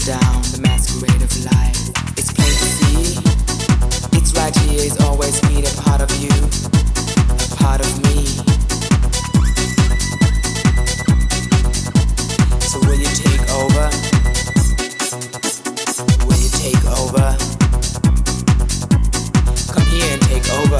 down the masquerade of life. It's plain to see. It's right here, it's always been a part of you, a part of me. So will you take over? Will you take over? Come here and take over.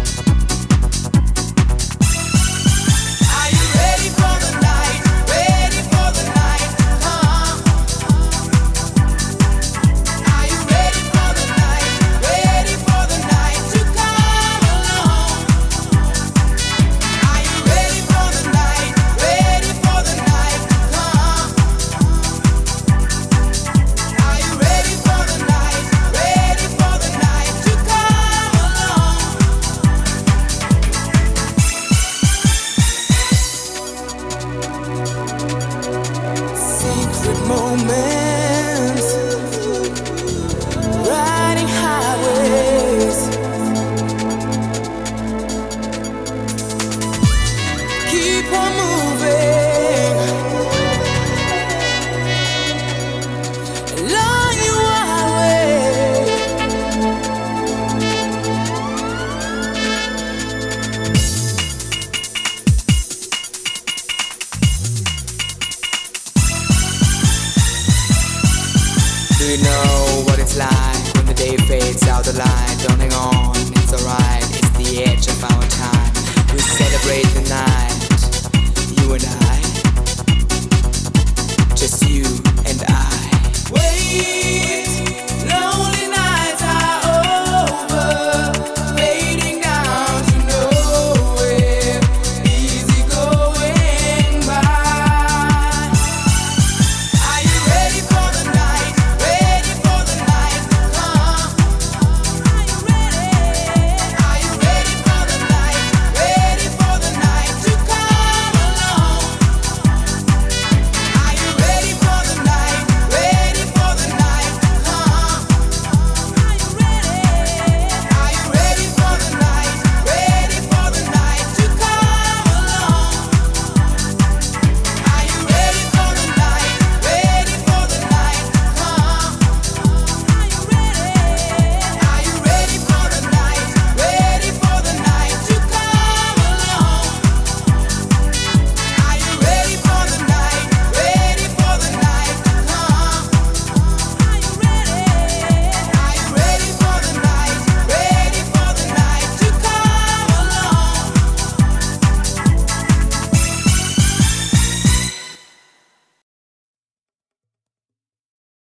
Do you know what it's like when the day fades out the light? Don't hang on, it's alright, it's the edge of our time. We celebrate the night.